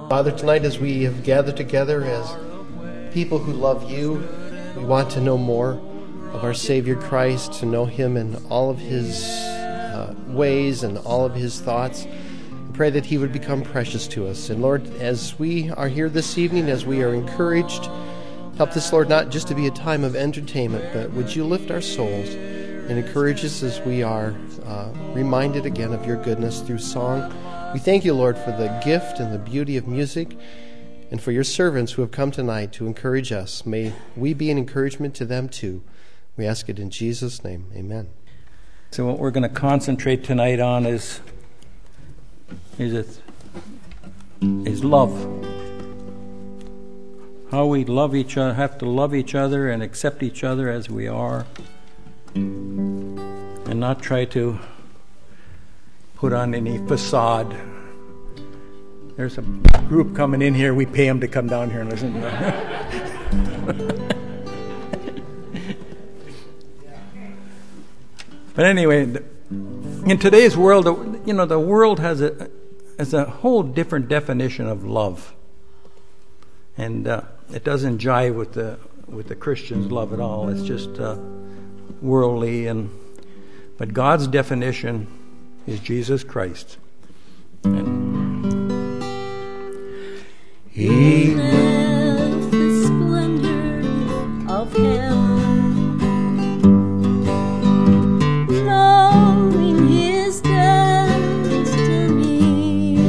Father, tonight as we have gathered together as people who love you, we want to know more of our Savior Christ, to know him in all of his ways and all of his thoughts. We pray that he would become precious to us. And Lord, as we are here this evening, as we are encouraged, help this, Lord, not just to be a time of entertainment, but would you lift our souls and encourage us as we are reminded again of your goodness through song. We thank you, Lord, for the gift and the beauty of music, and for your servants who have come tonight to encourage us. May we be an encouragement to them too. We ask it in Jesus' name. Amen. So what we're going to concentrate tonight on is love. How we love each other, have to love each other and accept each other as we are, and not try to put on any facade. There's a group coming in here. We pay them to come down here and listen to them. But anyway, in today's world, the world has a whole different definition of love, and it doesn't jive with the Christian's love at all. It's just worldly, but God's definition is Jesus Christ. And he left the splendor of heaven, knowing his destiny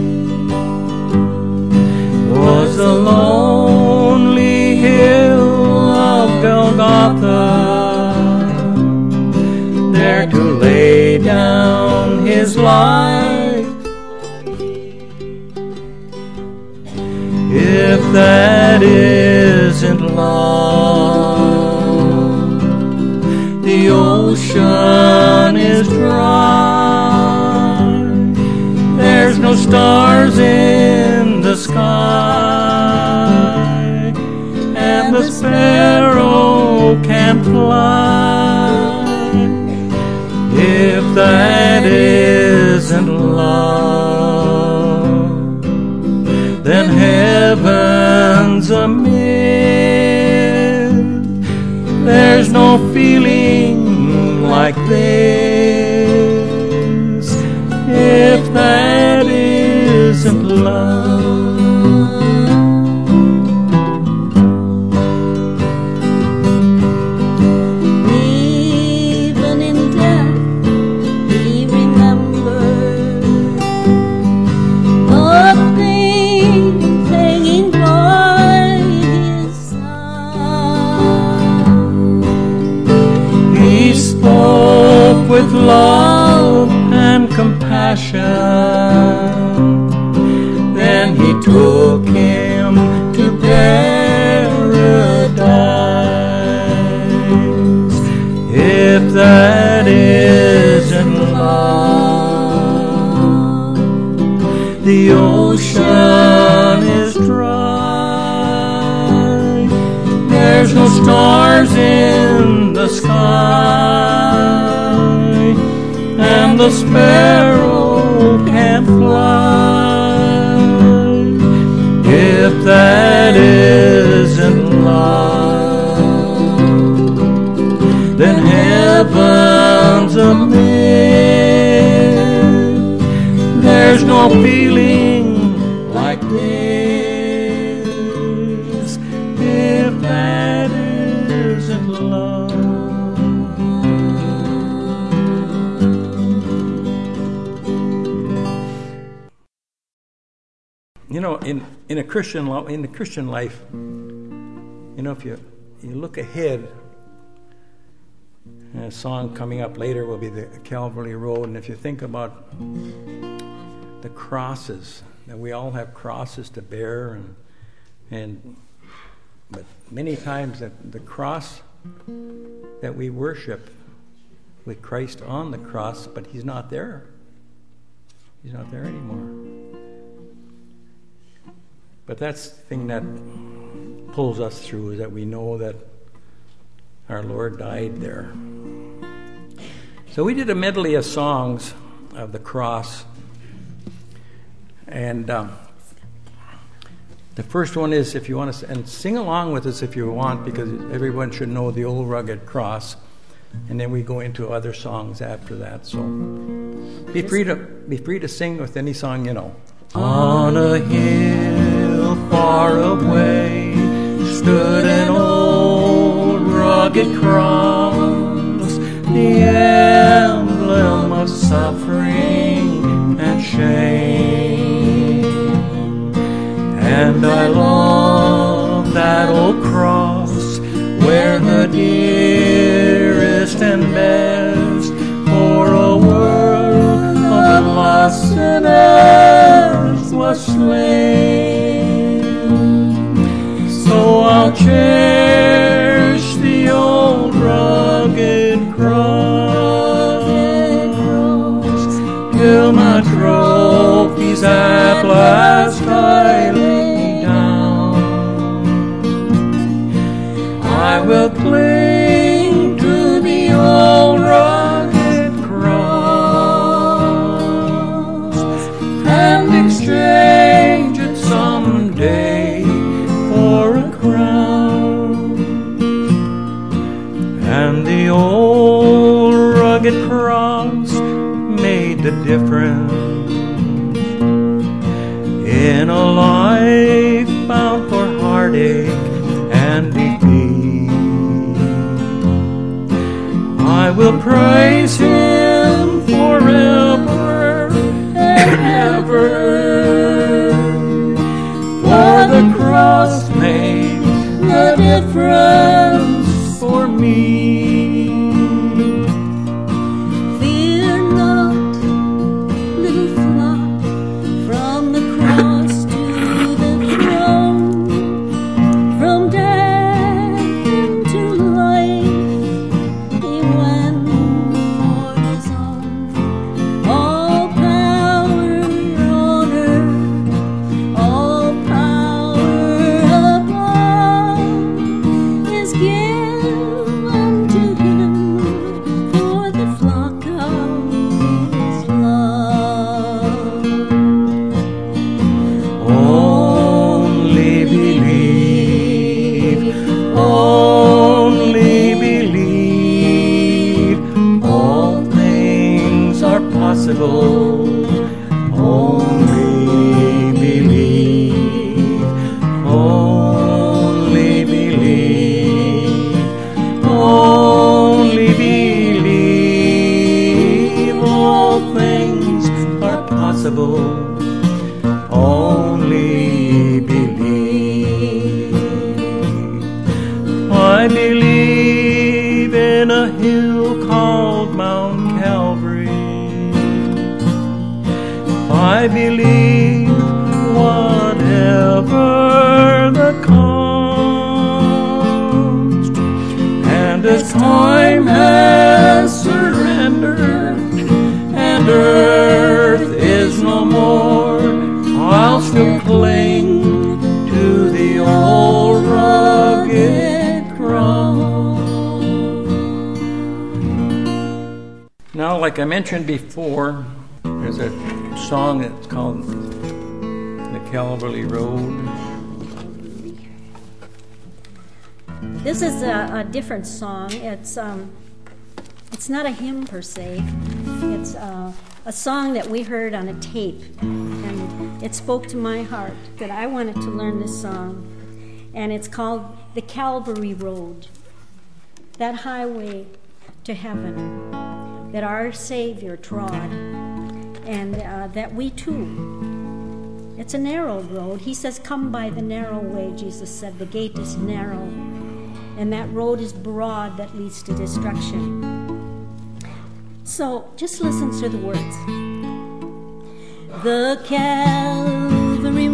was the lonely hill of Golgotha, there to lay down his life. If that isn't love, the ocean is dry. There's no stars in the sky, and the sparrow can't fly. If that isn't love, then heaven's a myth. There's no feeling like this if that isn't love. Even in death he remembers the things hanging by his side. He spoke with love and compassion. Then he took him to paradise. If that isn't love, the ocean is dry. There's no stars in the sky, and the sparrow can't fly. If that isn't love, then heaven's a myth. There's no feeling like this if that isn't love. In the Christian life, if you look ahead, a song coming up later will be the Calvary Road, and if you think about the crosses, that we all have crosses to bear, but many times that the cross that we worship with Christ on the cross, but he's not there. He's not there anymore. But that's the thing that pulls us through, is that we know that our Lord died there. So we did a medley of songs of the cross, and The first one is, if you want to, and sing along with us if you want, because everyone should know the old rugged cross. And then we go into other songs after that. So be free to sing with any song you know. On a hill far away stood an old rugged cross, the emblem of suffering and shame. And I love that old cross where the dearest and best for a world of lost sinners was slain. So I'll cherish the old rugged cross till my trophies at last I lay down. I will cling to the old rugged cross and exchange it someday for a crown. And the old rugged cross made the difference in a life bound for heartache and defeat. I will praise Him forever and ever, for the cross made the difference for me. Fear not, little flock, from the cross to the throne, from death into life, He went for His own. All power on earth, all power above is given to Him for the flock of His love. Only believe, only believe, all things are possible. Only believe, only believe, only believe, all things are possible. Only believe. I believe in a hill called Mount Calvary. I believe whatever the cost. And as time has surrendered and earth is no more, I'll still cling to the old rugged cross. Now, like I mentioned before, there's a song that's called The Calvary Road. This is a different song. It's not a hymn per se. It's a song that we heard on a tape, and it spoke to my heart that I wanted to learn this song. And it's called The Calvary Road, that highway to heaven that our Savior trod, and that we too. It's a narrow road. He says, "Come by the narrow way," Jesus said. The gate is narrow, and that road is broad that leads to destruction. So just listen to the words. The Calvary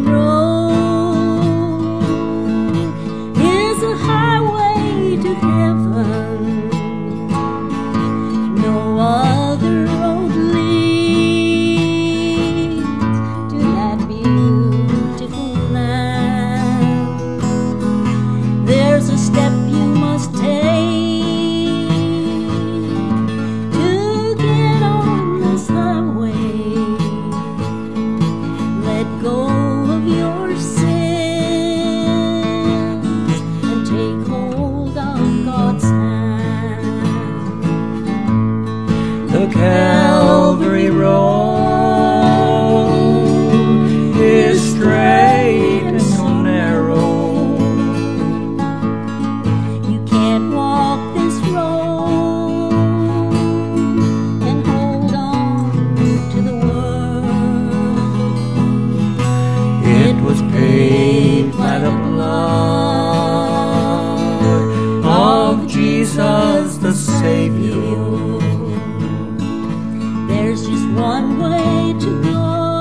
Road is a highway to heaven. No other road leads to that beautiful land. There's a step you must take to get on this highway. Let go It was paid by the blood of Jesus the Savior. There's just one way to go.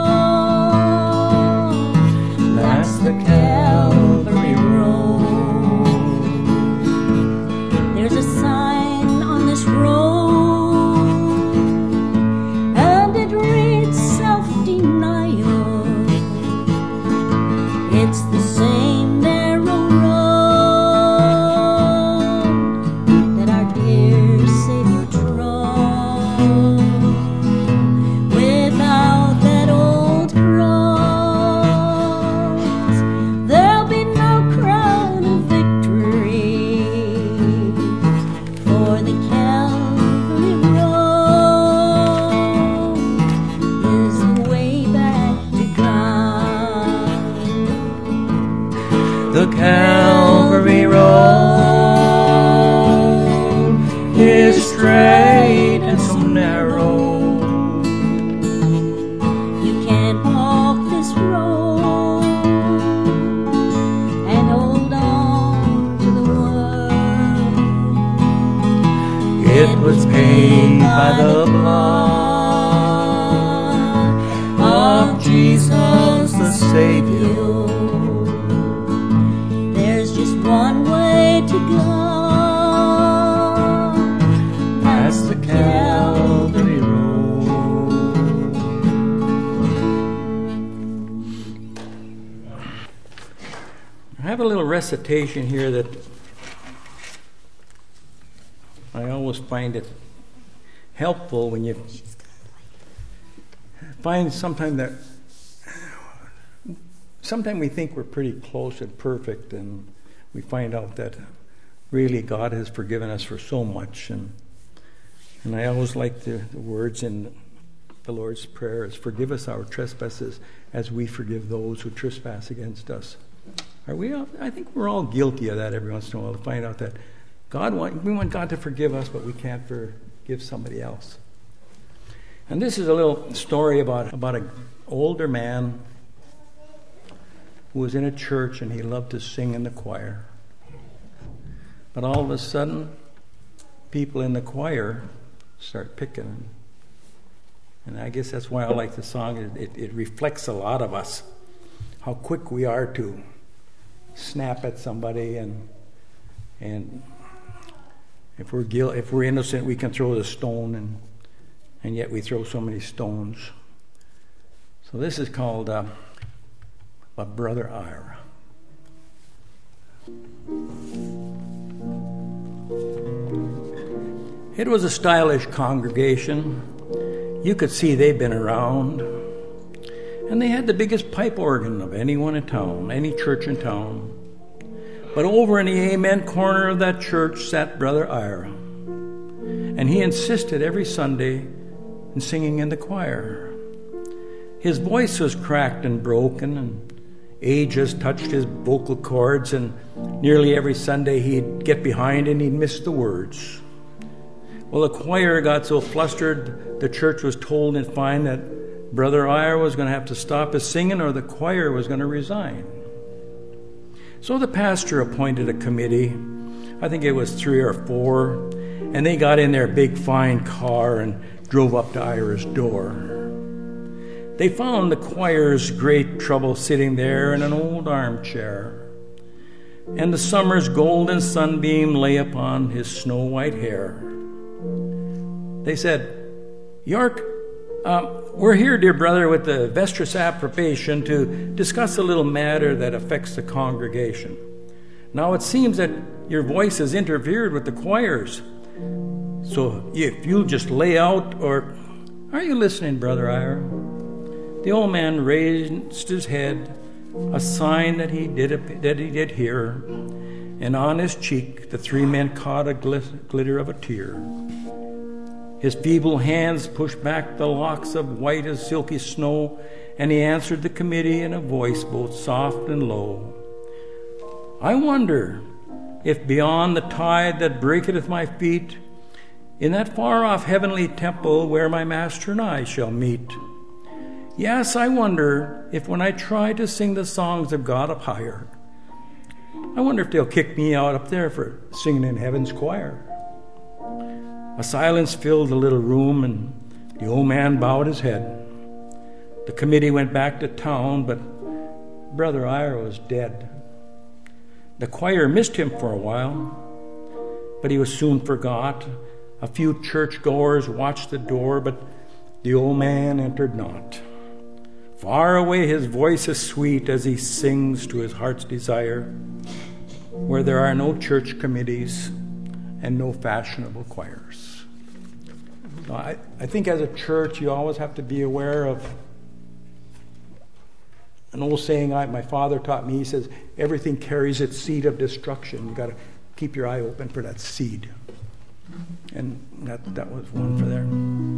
That's the Calvary Road. There's a sign on this road, and it reads self-denial. It's the same narrow road that our dear Savior trod. Without that old cross, there'll be no crown of victory. For the Calvary Road is the way back to God. The Calvary Road is straight and so narrow. You can't walk this road and hold on to the world. It was paid by the blood of Jesus the Savior. There's just one way to go. That's the Calvary Road. I have a little recitation here that I always find it helpful when you find sometimes we think we're pretty close and perfect, and we find out that really God has forgiven us for so much. And I always like the words in the Lord's Prayer is, forgive us our trespasses as we forgive those who trespass against us. Are we all, I think we're all guilty of that every once in a while, to find out that we want God to forgive us, but we can't forgive somebody else. And this is a little story about an older man who was in a church, and he loved to sing in the choir. But all of a sudden, people in the choir start picking him. And I guess that's why I like the song. It reflects a lot of us, how quick we are to snap at somebody, and if we're innocent, we can throw the stone, and yet we throw so many stones. So this is called Brother Ira. It was a stylish congregation. You could see they'd been around. And they had the biggest pipe organ of anyone in town, any church in town. But over in the amen corner of that church sat Brother Ira. And he insisted every Sunday in singing in the choir. His voice was cracked and broken, and age has touched his vocal cords, and nearly every Sunday he'd get behind and he'd miss the words. Well, the choir got so flustered, the church was told in fine that Brother Ira was going to have to stop his singing, or the choir was going to resign. So the pastor appointed a committee. I think it was 3 or 4, and they got in their big fine car and drove up to Ira's door. They found the choir's great trouble sitting there in an old armchair, and the summer's golden sunbeam lay upon his snow-white hair. They said, "York, we're here, dear brother, with the vestris approbation to discuss a little matter that affects the congregation. Now it seems that your voice has interfered with the choirs. So if you'll just lay out, or are you listening, Brother Ira?" The old man raised his head, a sign that he did hear, and on his cheek the 3 men caught a glitter of a tear. His feeble hands pushed back the locks of white as silky snow, and he answered the committee in a voice both soft and low. "I wonder if beyond the tide that breaketh my feet, in that far-off heavenly temple where my Master and I shall meet, Yes, I wonder if when I try to sing the songs of God up higher, I wonder if they'll kick me out up there for singing in heaven's choir. A silence filled the little room, and the old man bowed his head. The committee went back to town, but Brother Ira was dead. The choir missed him for a while, but he was soon forgot. A few churchgoers watched the door, but the old man entered not. Far away his voice is sweet as he sings to his heart's desire, where there are no church committees and no fashionable choirs. So I think as a church you always have to be aware of an old saying my father taught me. He says, everything carries its seed of destruction. You've got to keep your eye open for that seed. And that was one for there.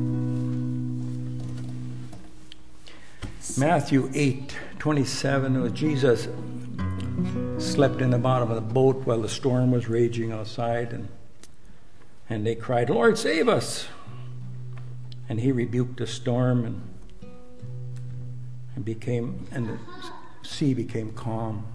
Matthew 8:27, was Jesus slept in the bottom of the boat while the storm was raging outside, and they cried, Lord, save us! And he rebuked the storm, and the sea became calm.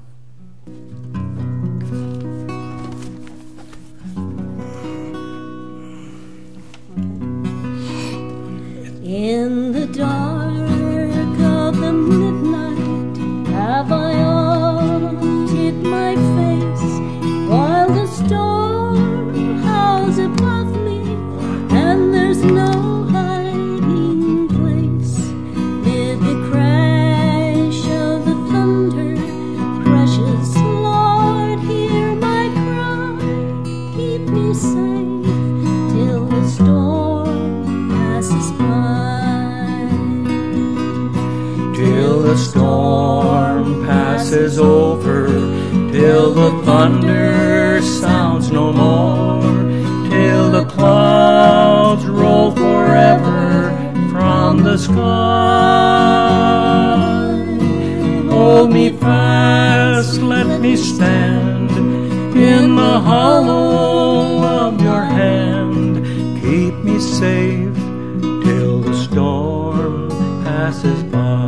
In the dark of the midnight have I hid my face, while the storm howls above me, and there's no hiding place. Mid the crash of the thunder, precious Lord, hear my cry. Keep me safe till the storm passes by. Till the storm passes over, till the thunder sounds no more, till the clouds roll forever from the sky. Hold me fast, let me stand in the hollow of your hand. Keep me safe till the storm passes by.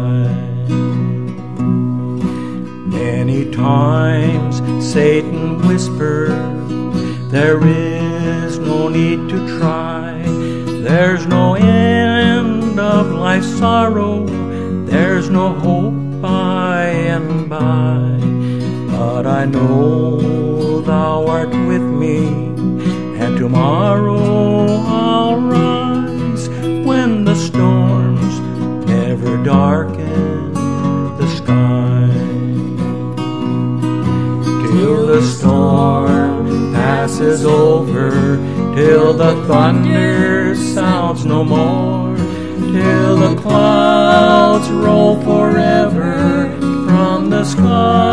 Many times Satan whispered, there is no need to try. There's no end of life's sorrow. There's no hope by and by. But I know thou art with me, and tomorrow I'll rise when the storms never darken the sky. Till the storm passes over, till the thunder sounds no more, till the clouds roll forever from the sky.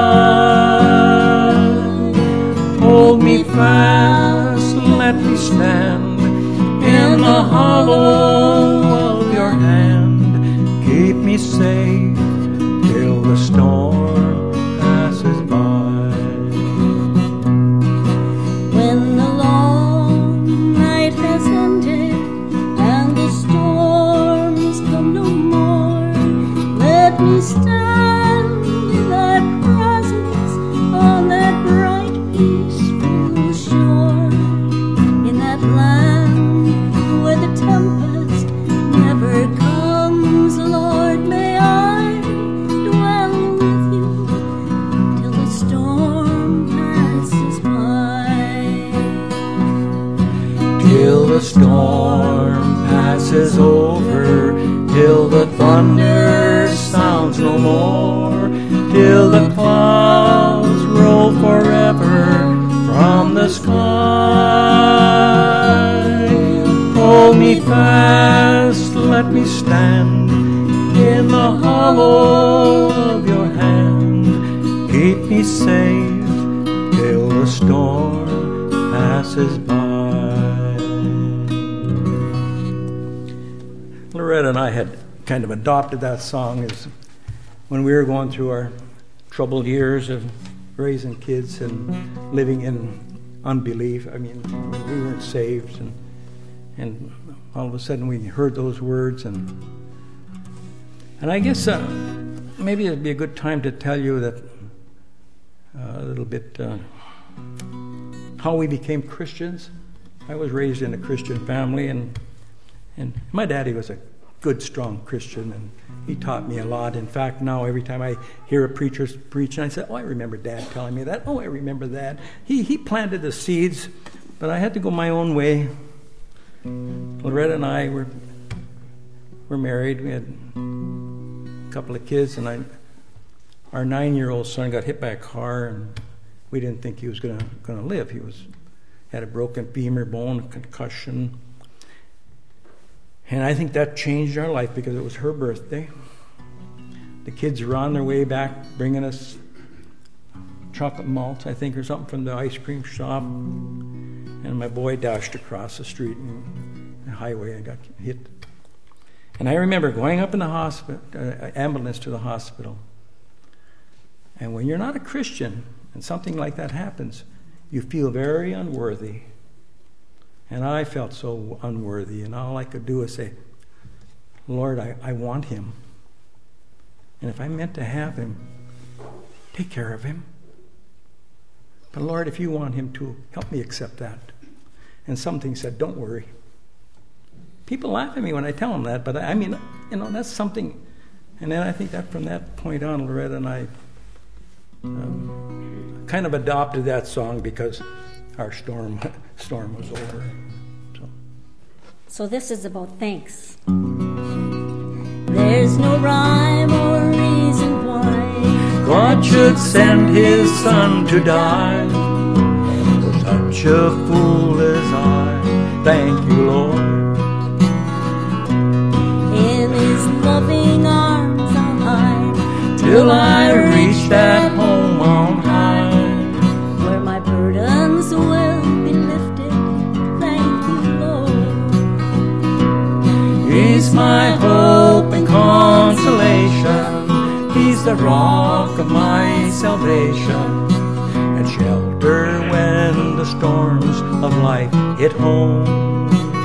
Hold me fast, let me stand in the hollow of your hand. Keep me safe till the storm passes by. When the long night has ended and the storms come no more, let me stand in thy presence on that bright, peaceful shore, in that land where the tempest never comes. Lord, may I dwell with you till the storm passes by. Till the storm passes over, till the thunder sounds no more, till the clouds roll forever from the sky. Hold me fast, let me stand in the hollow of your hand. Keep me safe till the storm passes by. Loretta and I had kind of adopted that song as when we were going through our troubled years of raising kids and living in unbelief. I mean, we weren't saved, and all of a sudden we heard those words, and And I guess maybe it'd be a good time to tell you that a little bit how we became Christians. I was raised in a Christian family, and my daddy was a good, strong Christian, and he taught me a lot. In fact, now every time I hear a preacher preach, and I say, "Oh, I remember Dad telling me that. Oh, I remember that." He planted the seeds, but I had to go my own way. Loretta and I were married. We had a couple of kids, and our 9-year-old son got hit by a car, and we didn't think he was going to live. He had a broken femur bone, a concussion. And I think that changed our life because it was her birthday. The kids were on their way back bringing us chocolate malts, I think, or something from the ice cream shop. And my boy dashed across the street and the highway and got hit. And I remember going up in the hospital, ambulance to the hospital. And when you're not a Christian and something like that happens, you feel very unworthy. And I felt so unworthy, and all I could do was say, "Lord, I want him. And if I'm meant to have him, take care of him. But Lord, if you want him to, help me accept that." And something said, "Don't worry." People laugh at me when I tell them that, but I mean, that's something. And then I think that from that point on, Loretta and I kind of adopted that song because our storm was over. So this is about thanks. There's no rhyme or reason why God should send his son to die for such a fool as I. Thank you, Lord. In his loving arms I'll hide Till I reach that home on high, where my burdens will be lifted. Thank you, Lord. He's my hope and consolation. He's the rock of my salvation, and shelter when the storms of life hit home.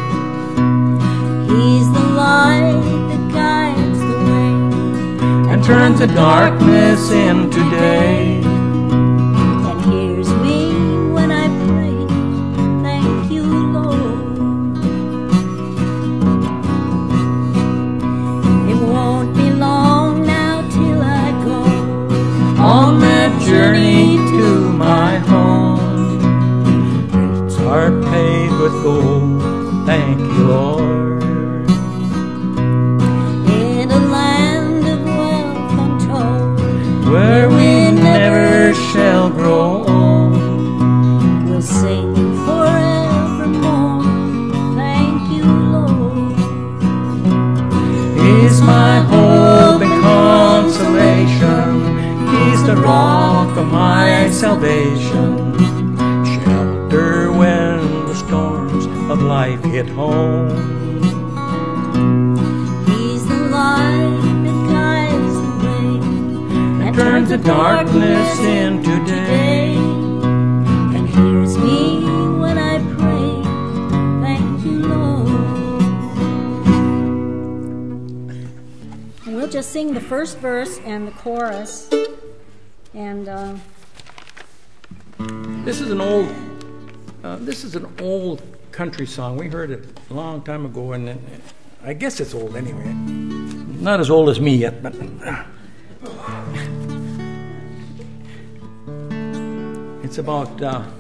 He's the light that guides the way And turns the darkness into day. and hears me when I pray. Thank you, Lord. It won't be long now till I go On that journey to my home, streets are paved with gold. Thank you, Lord. in a land of wealth untold, Where we never shall grow old. we'll sing forevermore. Thank you, Lord. He's my hope and consolation. He's the rock of my salvation. Shelter when the storms of life hit home. He's the light that guides the way and Turns the darkness into day. and hears me when I pray. Thank you, Lord. And we'll just sing the first verse and the chorus. And This is an old country song. We heard it a long time ago, and I guess it's old anyway. Not as old as me yet, but it's about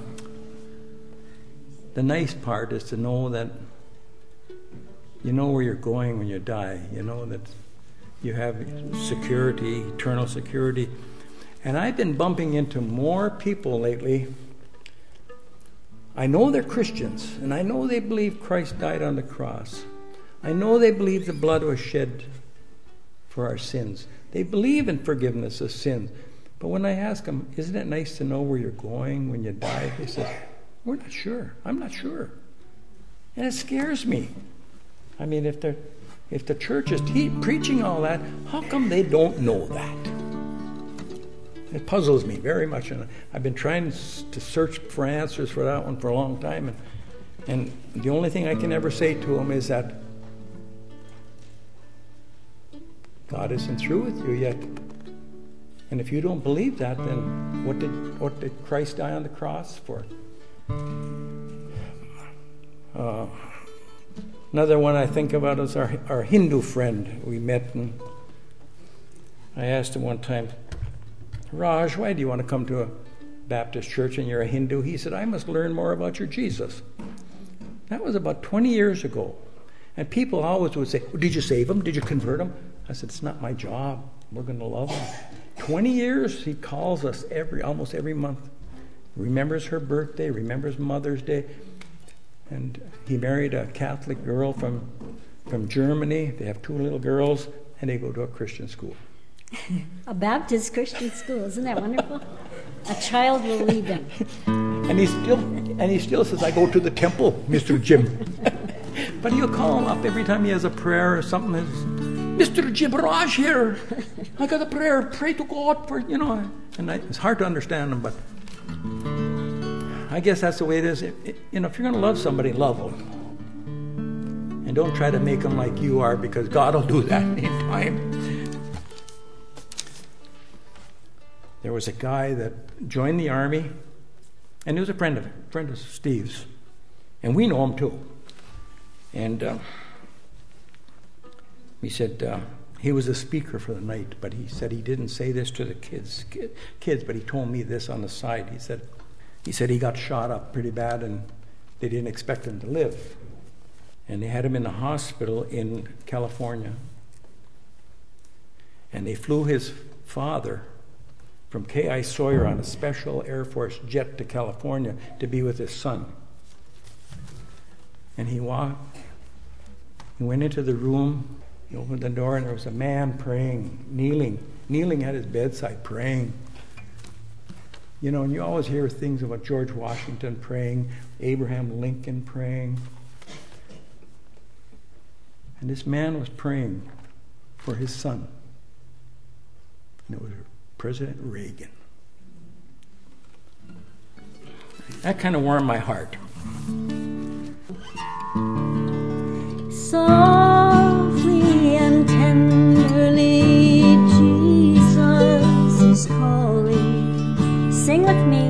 the nice part is to know that you know where you're going when you die. You know that you have security, eternal security. And I've been bumping into more people lately. I know they're Christians, and I know they believe Christ died on the cross. I know they believe the blood was shed for our sins. They believe in forgiveness of sins. But when I ask them, isn't it nice to know where you're going when you die? They say, we're not sure. I'm not sure. And it scares me. I mean, if the church is preaching all that, how come they don't know that? It puzzles me very much, and I've been trying to search for answers for that one for a long time, and the only thing I can ever say to them is that God isn't through with you yet. And if you don't believe that, then what did Christ die on the cross for? Another one I think about is our Hindu friend we met. And I asked him one time, Raj, why do you want to come to a Baptist church and you're a Hindu? He said, I must learn more about your Jesus. That was about 20 years ago. And people always would say, well, did you save him? Did you convert him? I said, it's not my job. We're going to love him. 20 years, he calls us almost every month. Remembers her birthday, remembers Mother's Day. And he married a Catholic girl from Germany. They have 2 little girls, and they go to a Christian school. A Baptist Christian school, isn't that wonderful? A child will lead them. And he still says, I go to the temple, Mr. Jim. But he'll call him up every time he has a prayer or something. Mr. Jim Raj here. I got a prayer. Pray to God for, And it's hard to understand him, but I guess that's the way it is. If you're going to love somebody, love them. And don't try to make them like you are, because God will do that in time. There was a guy that joined the army, and he was a friend of Steve's. And we know him too. And he said he was a speaker for the night, but he said he didn't say this to the kids, but he told me this on the side. He said he got shot up pretty bad, and they didn't expect him to live. And they had him in the hospital in California. And they flew his father from K.I. Sawyer on a special Air Force jet to California to be with his son. And he went into the room, he opened the door, and there was a man praying, kneeling at his bedside, praying. And you always hear things about George Washington praying, Abraham Lincoln praying. And this man was praying for his son. And it was President Reagan. That kind of warmed my heart. Softly and tenderly, Jesus is calling. Sing with me.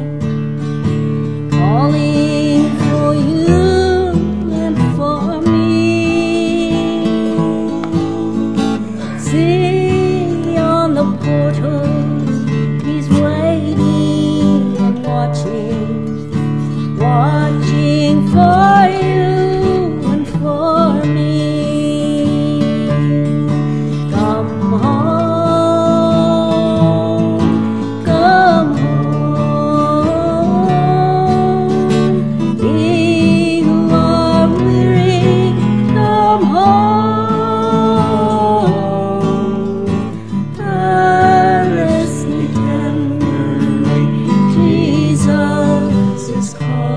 Calling for you and for me. See on the portal, he's waiting and watching for you and for me. Come home, come home. Ye who are weary, come home. Earnestly, tenderly, Jesus is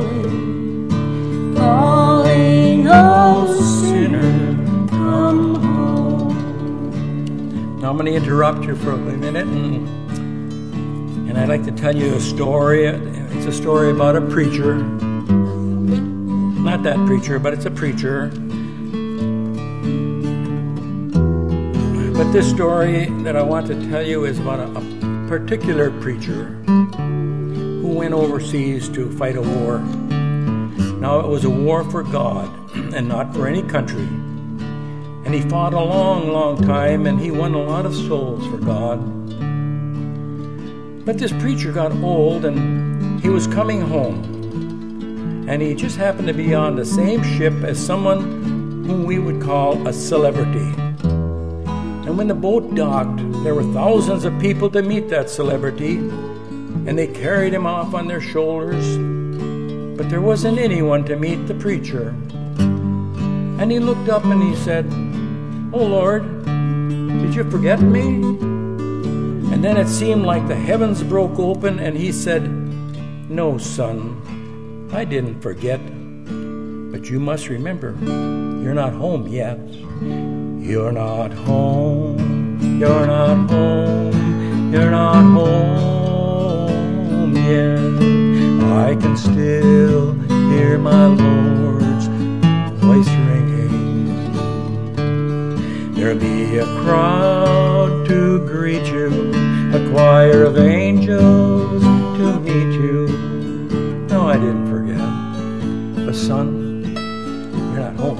calling, oh sinner, come home. Now I'm going to interrupt you for a minute, and I'd like to tell you a story. It's a story about a preacher. Not that preacher, but it's a preacher. But this story that I want to tell you is about a particular preacher who went overseas to fight a war. Now, it was a war for God and not for any country. And he fought a long, long time, and he won a lot of souls for God. But this preacher got old, and he was coming home. And he just happened to be on the same ship as someone whom we would call a celebrity. And when the boat docked, there were thousands of people to meet that celebrity, and they carried him off on their shoulders. But there wasn't anyone to meet the preacher. And he looked up and he said, "Oh Lord, did you forget me?" And then it seemed like the heavens broke open, and he said, "No, son, I didn't forget. But you must remember, you're not home yet. You're not home, you're not home, you're not home yet. I can still hear my Lord's voice ringing. There'll be a crowd son, you're not home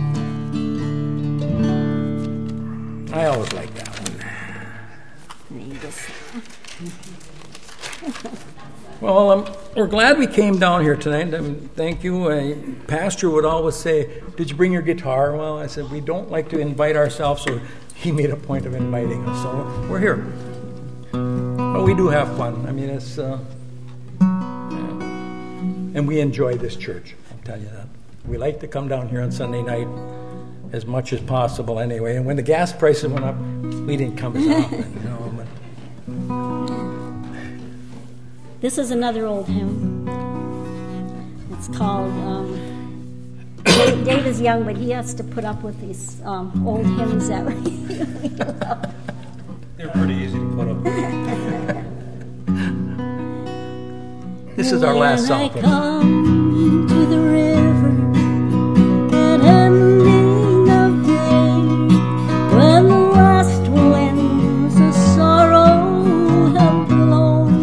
yet. I always like that one. Well, we're glad we came down here tonight. Thank you. Pastor would always say, "Did you bring your guitar?" Well, I said, we don't like to invite ourselves, so he made a point of inviting us. So we're here. But we do have fun. I mean, it's... and we enjoy this church, I'll tell you that. We like to come down here on Sunday night as much as possible anyway. And when the gas prices went up, we didn't come as often, you know. But this is another old hymn. It's called, Dave is young, but he has to put up with these old hymns that we love. they're pretty easy to put up. This is our last song. When I come to the river at ending of day, when the last winds of sorrow have blown,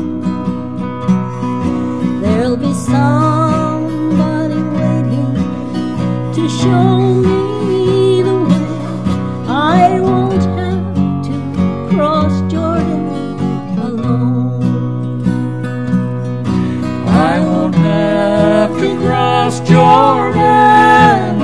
there'll be somebody waiting to show me the way. I won't have to cross Jordan alone. I won't have to cross Jordan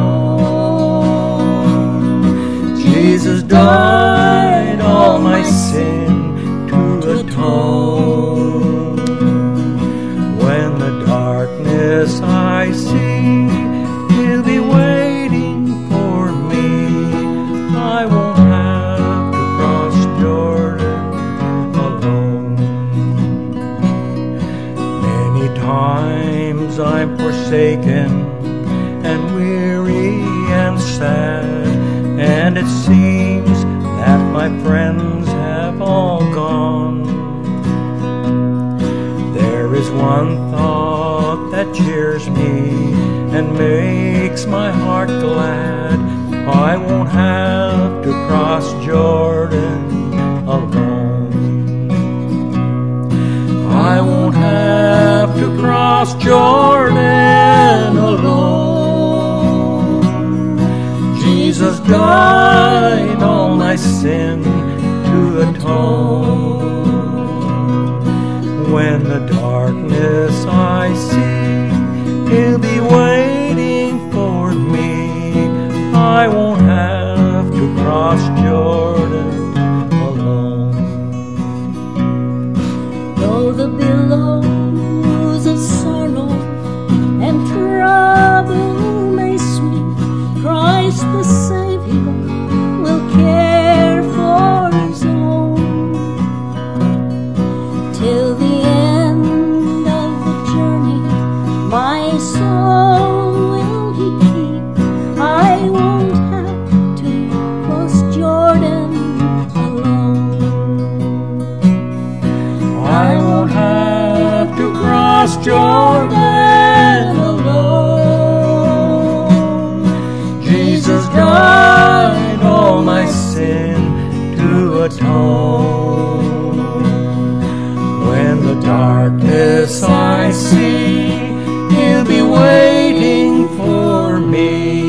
alone. Jesus died all my sin to atone. When the darkness I see, He'll be waiting for me. I won't have to cross Jordan alone. Many times I'm forsaken and weary and sad, and it seems that my friends have all gone. There is one thought that cheers me and makes my heart glad. I won't have to cross Jordan alone. I won't have to cross Jordan alone. Jesus died all my sin to atone. When the darkness I see, He'll be waiting for me. I won't have to cross Jordan alone. Though the billows of sorrow and trouble may sweep, Christ the Savior will care for His own. Till the end of the journey, my soul will He keep. I won't have to cross Jordan alone. I won't have to cross Jordan alone. Jesus died all my sin to atone. When the darkness I see, He'll be waiting for me.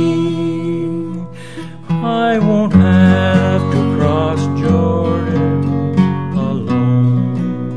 I won't have to cross Jordan alone.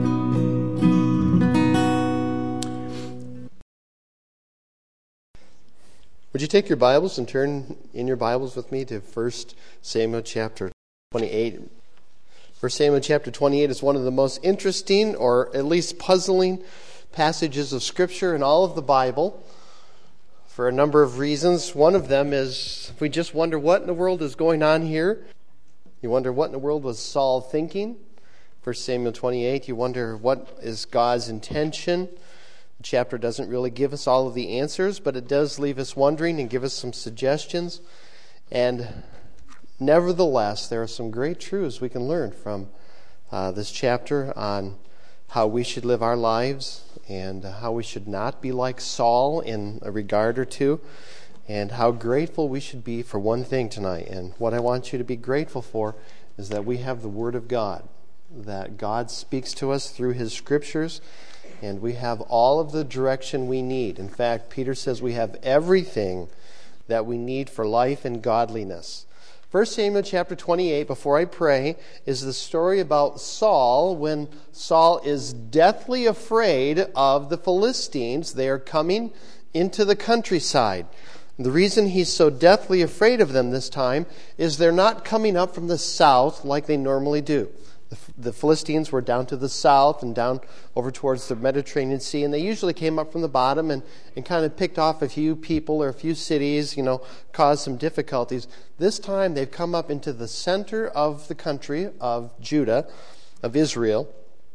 Would you take your Bibles and turn in your Bibles with me to 1 Samuel chapter 28? 1 Samuel chapter 28 is one of the most interesting, or at least puzzling, passages of Scripture in all of the Bible for a number of reasons. One of them is we just wonder what in the world is going on here. You wonder what in the world was Saul thinking. 1 Samuel 28, you wonder what is God's intention. The chapter doesn't really give us all of the answers, but it does leave us wondering and give us some suggestions. And nevertheless, there are some great truths we can learn from this chapter on how we should live our lives and how we should not be like Saul in a regard or two, and how grateful we should be for one thing tonight. And what I want you to be grateful for is that we have the Word of God, that God speaks to us through His Scriptures, And we have all of the direction we need. In fact, Peter says we have everything that we need for life and godliness. 1 Samuel chapter 28, before I pray, is the story about Saul when Saul is deathly afraid of the Philistines. They are coming into the countryside. The reason he's so deathly afraid of them this time is they're not coming up from the south like they normally do. The Philistines were down to the south and down over towards the Mediterranean Sea, and they usually came up from the bottom and kind of picked off a few people or a few cities, caused some difficulties. This time they've come up into the center of the country of Judah, of Israel,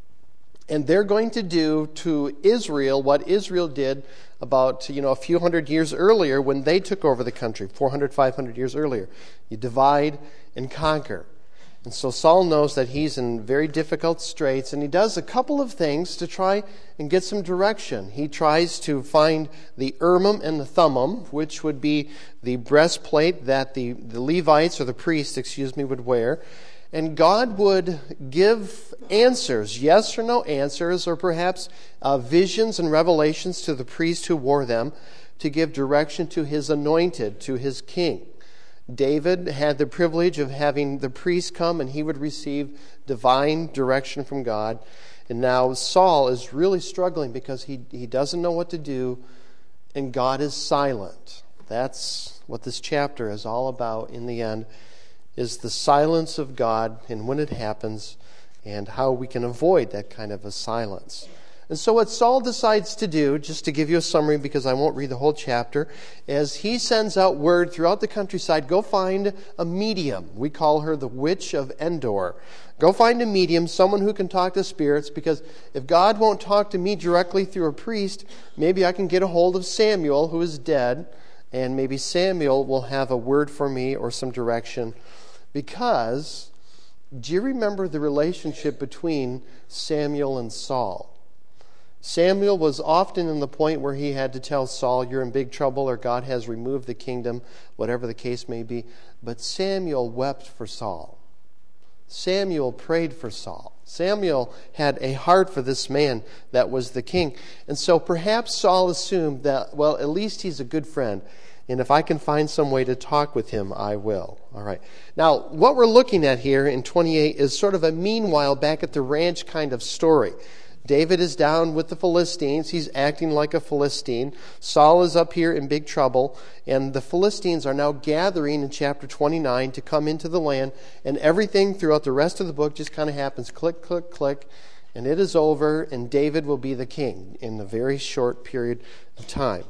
and they're going to do to Israel what Israel did about, a few hundred years earlier when they took over the country, 400, 500 years earlier. You divide and conquer. And so Saul knows that he's in very difficult straits, and he does a couple of things to try and get some direction. He tries to find the Urim and the Thummim, which would be the breastplate that the Levites, or the priests, would wear. And God would give answers, yes or no answers, or perhaps visions and revelations to the priest who wore them to give direction to his anointed, to his king. David had the privilege of having the priest come and he would receive divine direction from God. And now Saul is really struggling because he doesn't know what to do and God is silent. That's what this chapter is all about in the end, is the silence of God and when it happens and how we can avoid that kind of a silence. And so what Saul decides to do, just to give you a summary because I won't read the whole chapter, is he sends out word throughout the countryside, go find a medium. We call her the witch of Endor. Go find a medium, someone who can talk to spirits, because if God won't talk to me directly through a priest, maybe I can get a hold of Samuel, who is dead, and maybe Samuel will have a word for me or some direction. Because, do you remember the relationship between Samuel and Saul? Samuel was often in the point where he had to tell Saul, you're in big trouble, or God has removed the kingdom, whatever the case may be. But Samuel wept for Saul. Samuel prayed for Saul. Samuel had a heart for this man that was the king. And so perhaps Saul assumed that, well, at least he's a good friend. And if I can find some way to talk with him, I will. All right. Now, what we're looking at here in 28 is sort of a meanwhile back at the ranch kind of story. David is down with the Philistines. He's acting like a Philistine. Saul is up here in big trouble. And the Philistines are now gathering in chapter 29 to come into the land. And everything throughout the rest of the book just kind of happens. Click, click, click. And it is over. And David will be the king in a very short period of time.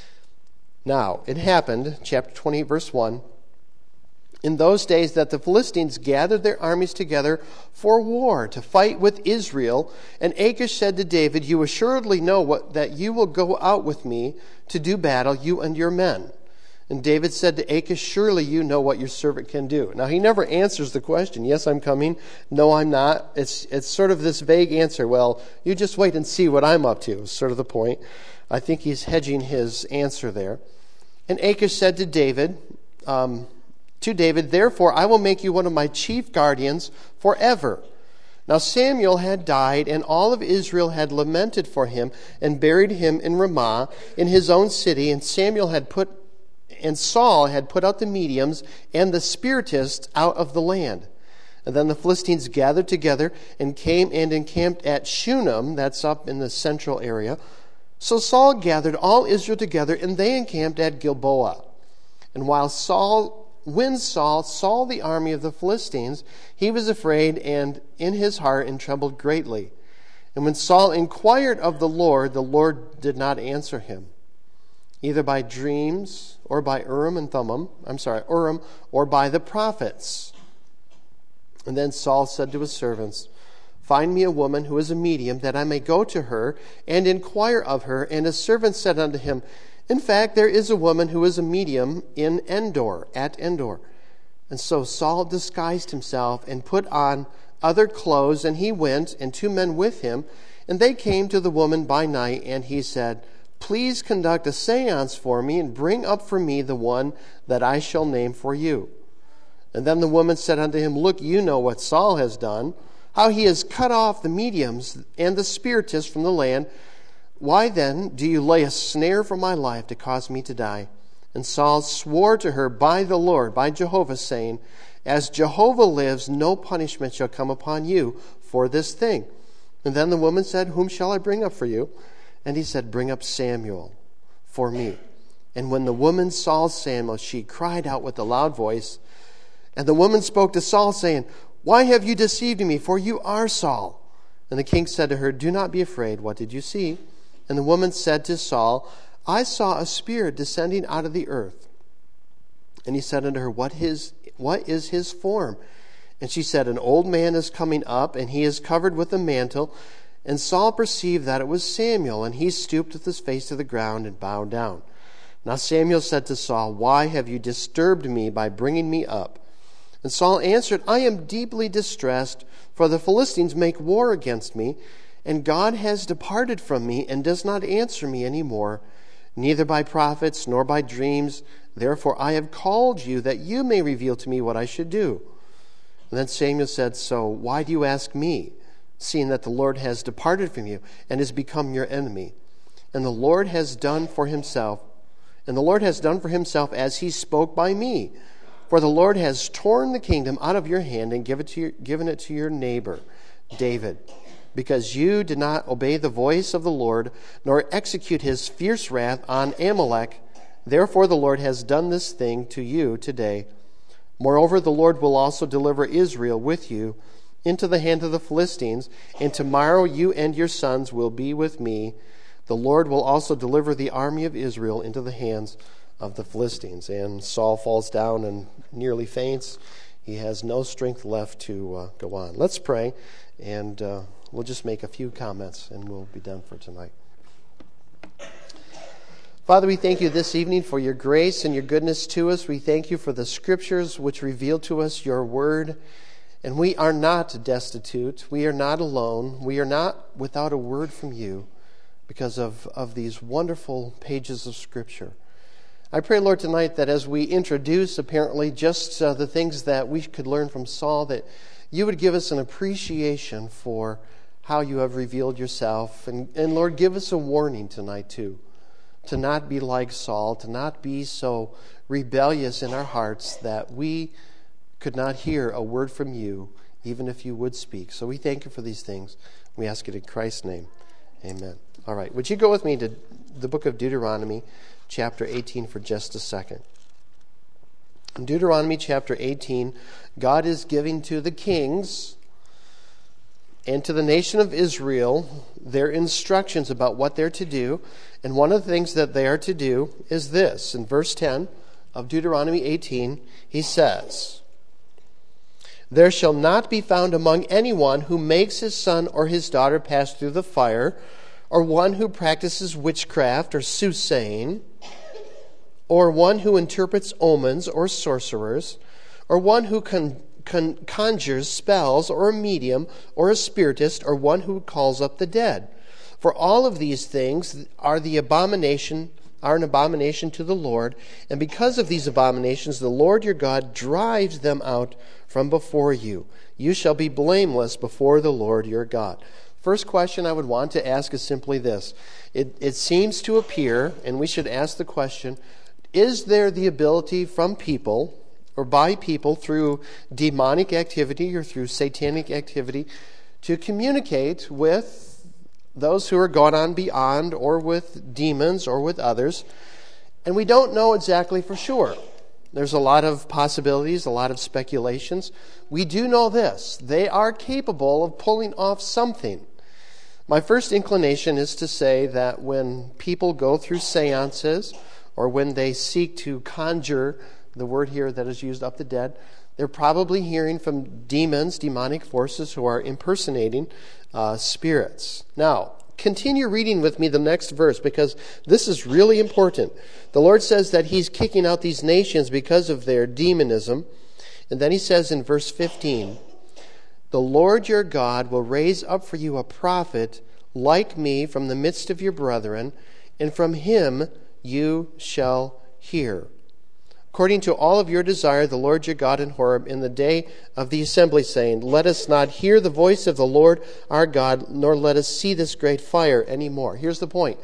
Now, it happened, chapter 28, verse 1, in those days that the Philistines gathered their armies together for war to fight with Israel. And Achish said to David, you assuredly know that you will go out with me to do battle, you and your men. And David said to Achish, surely you know what your servant can do. Now, he never answers the question, yes, I'm coming, no, I'm not. It's sort of this vague answer, well, you just wait and see what I'm up to, is sort of the point. I think he's hedging his answer there. And Achish said to David, therefore I will make you one of my chief guardians forever. Now Samuel had died, and all of Israel had lamented for him and buried him in Ramah in his own city. And Saul had put out the mediums and the spiritists out of the land. And then the Philistines gathered together and came and encamped at Shunem, that's up in the central area. So Saul gathered all Israel together, and they encamped at Gilboa. And when Saul saw the army of the Philistines, he was afraid and in his heart and trembled greatly. And when Saul inquired of the Lord did not answer him, either by dreams or by Urim or by the prophets. And then Saul said to his servants, find me a woman who is a medium, that I may go to her and inquire of her. And his servant said unto him, in fact, there is a woman who is a medium at Endor. And so Saul disguised himself and put on other clothes, and he went, and 2 men with him. And they came to the woman by night, and he said, please conduct a seance for me, and bring up for me the one that I shall name for you. And then the woman said unto him, look, you know what Saul has done, how he has cut off the mediums and the spiritists from the land, Why then do you lay a snare for my life to cause me to die? And Saul swore to her by the Lord, by Jehovah, saying, As Jehovah lives, no punishment shall come upon you for this thing. And then the woman said, Whom shall I bring up for you? And he said, Bring up Samuel for me. And when the woman saw Samuel, she cried out with a loud voice. And the woman spoke to Saul, saying, Why have you deceived me? For you are Saul. And the king said to her, Do not be afraid. What did you see? And the woman said to Saul, I saw a spirit descending out of the earth. And he said unto her, What is his form? And she said, An old man is coming up, and he is covered with a mantle. And Saul perceived that it was Samuel, and he stooped with his face to the ground and bowed down. Now Samuel said to Saul, Why have you disturbed me by bringing me up? And Saul answered, I am deeply distressed, for the Philistines make war against me, and God has departed from me and does not answer me any more, neither by prophets nor by dreams. Therefore I have called you, that you may reveal to me what I should do. And then Samuel said, So why do you ask me, seeing that the Lord has departed from you and has become your enemy? And the Lord has done for himself as he spoke by me. For the Lord has torn the kingdom out of your hand and given it to your neighbor, David, because you did not obey the voice of the Lord, nor execute his fierce wrath on Amalek. Therefore the Lord has done this thing to you today. Moreover, the Lord will also deliver Israel with you into the hand of the Philistines, and tomorrow you and your sons will be with me. The Lord will also deliver the army of Israel into the hands of the Philistines. And Saul falls down and nearly faints. He has no strength left to go on. Let's pray, and we'll just make a few comments, and we'll be done for tonight. Father, we thank you this evening for your grace and your goodness to us. We thank you for the scriptures which reveal to us your word. And we are not destitute. We are not alone. We are not without a word from you because of these wonderful pages of scripture. I pray, Lord, tonight that as we introduce apparently just the things that we could learn from Saul, that you would give us an appreciation for how you have revealed yourself. And Lord, give us a warning tonight too, to not be like Saul, to not be so rebellious in our hearts that we could not hear a word from you, even if you would speak. So we thank you for these things. We ask it in Christ's name. Amen. All right. Would you go with me to the book of Deuteronomy, chapter 18, for just a second? In Deuteronomy chapter 18, God is giving to the kings and to the nation of Israel their instructions about what they're to do. And one of the things that they are to do is this. In verse 10 of Deuteronomy 18, he says, There shall not be found among anyone who makes his son or his daughter pass through the fire, or one who practices witchcraft or soothsaying, or one who interprets omens or sorcerers, or one who conjures spells, or a medium, or a spiritist, or one who calls up the dead. For all of these things are an abomination to the Lord, and because of these abominations the Lord your God drives them out from before you. You shall be blameless before the Lord your God. First question I would want to ask is simply this. It seems to appear, and we should ask the question, is there the ability from people, or by people through demonic activity or through satanic activity, to communicate with those who are gone on beyond, or with demons, or with others? And we don't know exactly for sure. There's a lot of possibilities, a lot of speculations. We do know this. They are capable of pulling off something. My first inclination is to say that when people go through seances, or when they seek to conjure, the word here that is used, up the dead, they're probably hearing from demons, demonic forces who are impersonating spirits. Now, continue reading with me the next verse, because this is really important. The Lord says that he's kicking out these nations because of their demonism. And then he says in verse 15, The Lord your God will raise up for you a prophet like me from the midst of your brethren, and from him you shall hear. according to all of your desire, the Lord your God in Horeb, in the day of the assembly, saying, let us not hear the voice of the Lord our God, nor let us see this great fire anymore. Here's the point.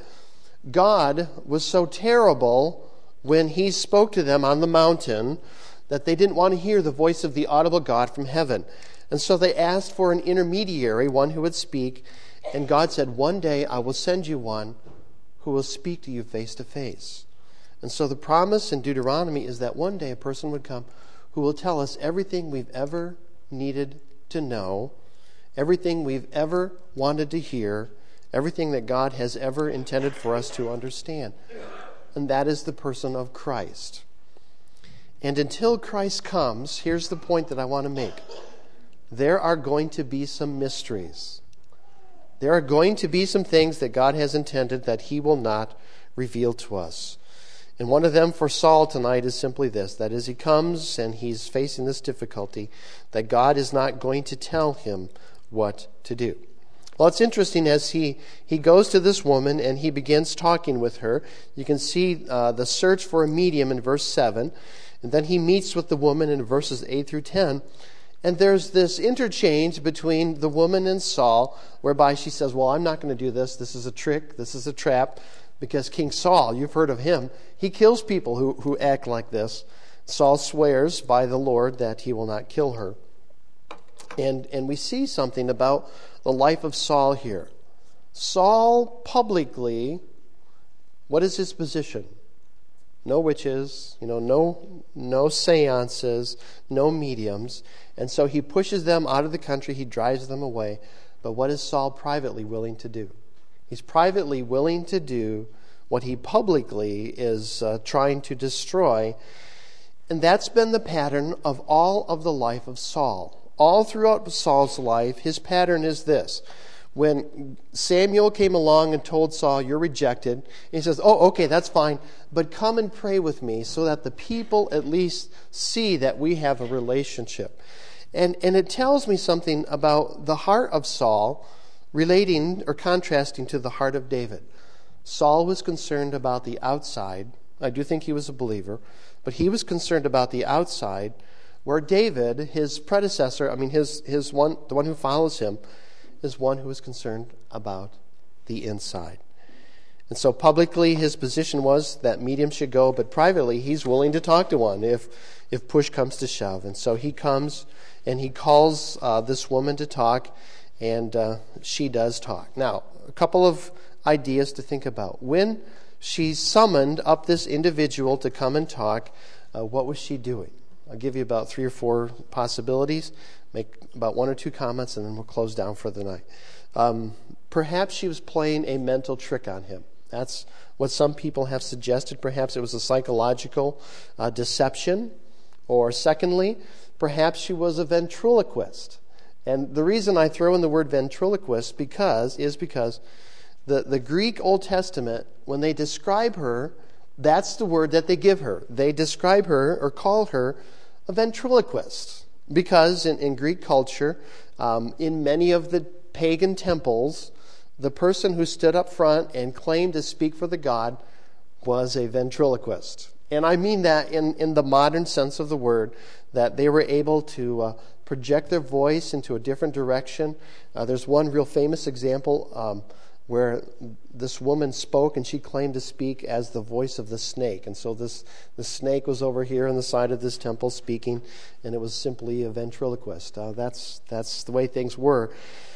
God was so terrible when he spoke to them on the mountain that they didn't want to hear the voice of the audible God from heaven. And so they asked for an intermediary, one who would speak. And God said, one day I will send you one who will speak to you face to face. And so the promise in Deuteronomy is that one day a person would come who will tell us everything we've ever needed to know, everything we've ever wanted to hear, everything that God has ever intended for us to understand. And that is the person of Christ. And until Christ comes, here's the point that I want to make. There are going to be some mysteries. There are going to be some things that God has intended that he will not reveal to us. And one of them for Saul tonight is simply this, that as he comes and he's facing this difficulty, that God is not going to tell him what to do. Well, it's interesting as he goes to this woman and he begins talking with her. You can see the search for a medium in verse 7. And then he meets with the woman in verses 8 through 10. And there's this interchange between the woman and Saul, whereby she says, well, I'm not going to do this. This is a trick. This is a trap. Because King Saul, you've heard of him, he kills people who act like this. Saul swears by the Lord that he will not kill her. And we see something about the life of Saul here. Saul publicly, what is his position? No witches, no seances, no mediums. And so he pushes them out of the country, he drives them away. But what is Saul privately willing to do? He's privately willing to do what he publicly is trying to destroy. And that's been the pattern of all of the life of Saul. All throughout Saul's life, his pattern is this. When Samuel came along and told Saul, you're rejected, he says, oh, okay, that's fine, but come and pray with me so that the people at least see that we have a relationship. And it tells me something about the heart of Saul relating or contrasting to the heart of David. Saul was concerned about the outside. I do think he was a believer, but he was concerned about the outside, where David, his predecessor, the one who follows him, is one who is concerned about the inside. And so publicly his position was that medium should go, but privately he's willing to talk to one if push comes to shove. And so he comes and he calls this woman to talk, and she does talk. Now, a couple of ideas to think about. When she summoned up this individual to come and talk, what was she doing? I'll give you about 3 or 4 possibilities, make about 1 or 2 comments, and then we'll close down for the night. Perhaps she was playing a mental trick on him. That's what some people have suggested. Perhaps it was a psychological deception. Or secondly, perhaps she was a ventriloquist. And the reason I throw in the word ventriloquist is because the Greek Old Testament, when they describe her, that's the word that they give her. They describe her or call her a ventriloquist. Because in Greek culture, in many of the pagan temples, the person who stood up front and claimed to speak for the god was a ventriloquist. And I mean that in the modern sense of the word, that they were able to project their voice into a different direction. There's one real famous example where this woman spoke and she claimed to speak as the voice of the snake. And so the snake was over here on the side of this temple speaking, and it was simply a ventriloquist. That's the way things were.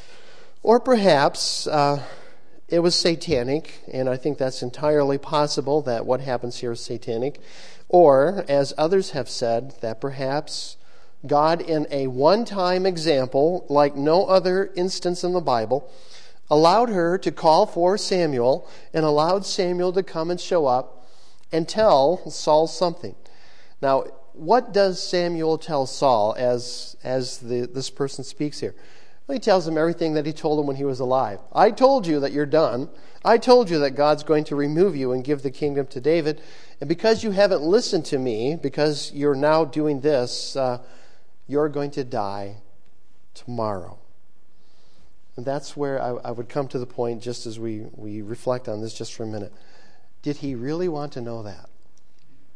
Or perhaps it was satanic, and I think that's entirely possible that what happens here is satanic. Or, as others have said, that perhaps God, in a one-time example, like no other instance in the Bible, allowed her to call for Samuel and allowed Samuel to come and show up and tell Saul something. Now, what does Samuel tell Saul as this person speaks here? Well, he tells him everything that he told him when he was alive. I told you that you're done. I told you that God's going to remove you and give the kingdom to David. And because you haven't listened to me, because you're now doing this, you're going to die tomorrow. And that's where I would come to the point, just as we reflect on this just for a minute. Did he really want to know that?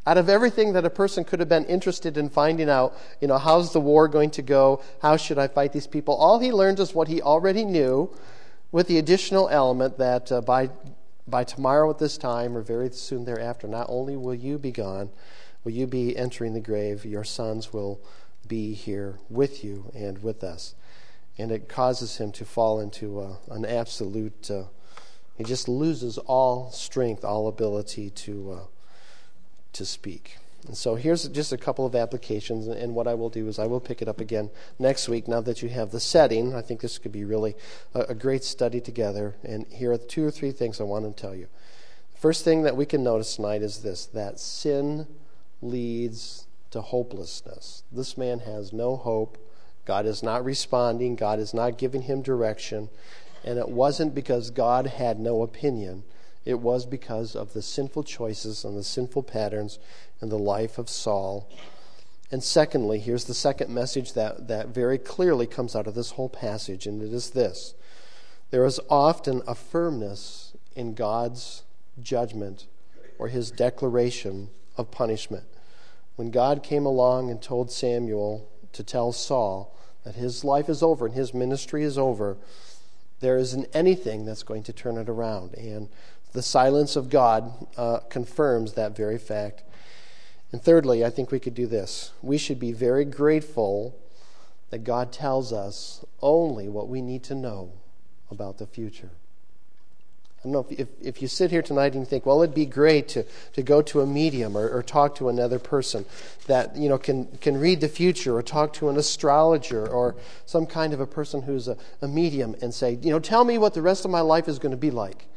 Out of everything that a person could have been interested in finding out, how's the war going to go? How should I fight these people? All he learned is what he already knew, with the additional element that by tomorrow at this time, or very soon thereafter, not only will you be gone, will you be entering the grave, your sons will be here with you and with us. And it causes him to fall into an absolute, he just loses all strength, all ability to speak. And so here's just a couple of applications, and what I will do is I will pick it up again next week now that you have the setting. I think this could be really a great study together, and here are 2 or 3 things I want to tell you. The first thing that we can notice tonight is this, that sin leads to hopelessness. This man has no hope. God is not responding. God is not giving him direction, and it wasn't because God had no opinion. It was because of the sinful choices and the sinful patterns in the life of Saul. And secondly, here's the second message that very clearly comes out of this whole passage, and it is this. There is often a firmness in God's judgment or his declaration of punishment. When God came along and told Samuel to tell Saul that his life is over and his ministry is over, there isn't anything that's going to turn it around. And the silence of God confirms that very fact. And thirdly, I think we could do this. We should be very grateful that God tells us only what we need to know about the future. I don't know if you sit here tonight and you think, well, it'd be great to go to a medium or talk to another person that can read the future, or talk to an astrologer or some kind of a person who's a medium and say, tell me what the rest of my life is going to be like.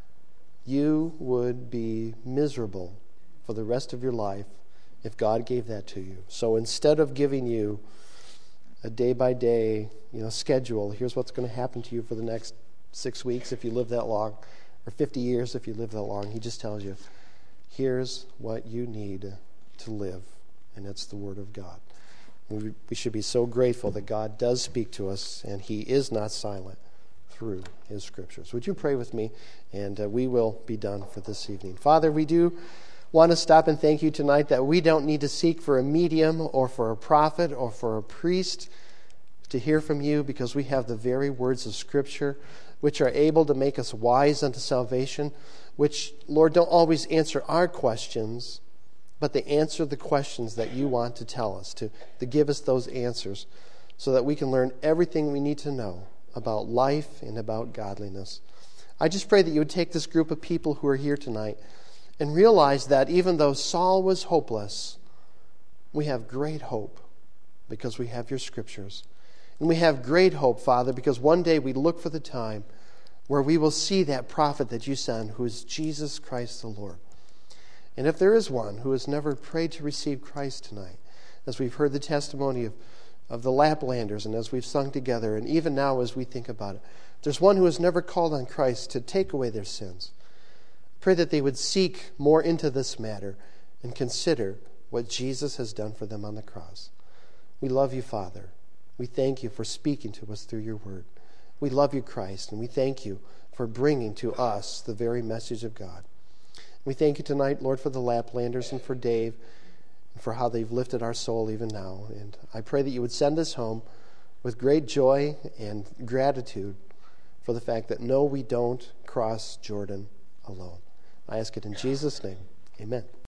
You would be miserable for the rest of your life if God gave that to you. So instead of giving you a day-by-day schedule, here's what's going to happen to you for the next 6 weeks if you live that long, or 50 years if you live that long. He just tells you, here's what you need to live, and it's the Word of God. We should be so grateful that God does speak to us, and He is not silent through His Scriptures. Would you pray with me, and we will be done for this evening. Father, we do want to stop and thank you tonight that we don't need to seek for a medium or for a prophet or for a priest to hear from you, because we have the very words of Scripture which are able to make us wise unto salvation, which, Lord, don't always answer our questions, but they answer the questions that you want to tell us, to give us those answers so that we can learn everything we need to know about life and about godliness. I just pray that you would take this group of people who are here tonight and realize that even though Saul was hopeless, we have great hope because we have your Scriptures. And we have great hope, Father, because one day we look for the time where we will see that prophet that you send, who is Jesus Christ the Lord. And if there is one who has never prayed to receive Christ tonight, as we've heard the testimony of the Laplanders and as we've sung together, and even now as we think about it, if there's one who has never called on Christ to take away their sins, pray that they would seek more into this matter and consider what Jesus has done for them on the cross. We love you, Father. We thank you for speaking to us through your word. We love you, Christ, and we thank you for bringing to us the very message of God. We thank you tonight, Lord, for the Laplanders and for Dave, and for how they've lifted our soul even now. And I pray that you would send us home with great joy and gratitude for the fact that, no, we don't cross Jordan alone. I ask it in Jesus' name. Amen.